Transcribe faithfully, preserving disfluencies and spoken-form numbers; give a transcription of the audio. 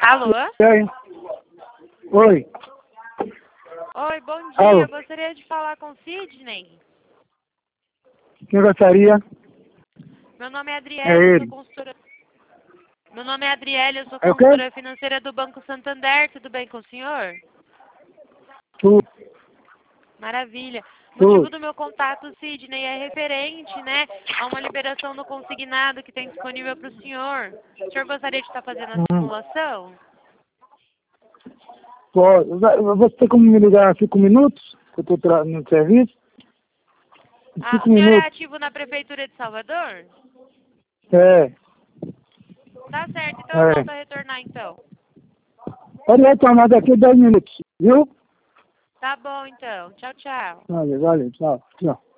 Alô? Oi. Oi. Oi, bom dia. Alô. Gostaria de falar com Sidney. Quem gostaria? Meu nome é É Adriele, eu sou ele. consultora... Meu nome é Adriele, eu sou É o quê? consultora financeira do Banco Santander. Tudo bem com o senhor? Tu. Maravilha. O Tu. motivo do meu contato, Sidney, é referente, né, a uma liberação do consignado que tem disponível para o senhor. O senhor gostaria de estar fazendo a Hum. simulação? Pode. Você tem como me ligar em cinco minutos? Que eu estou no serviço? Em Ah, cinco o senhor é minutos. ativo na Prefeitura de Salvador? É. Tá certo, então eu É. volto a retornar então. Pode retomar daqui a dez minutos. Viu? Tá bom então. Tchau, tchau. Valeu, valeu. Tchau. Tchau.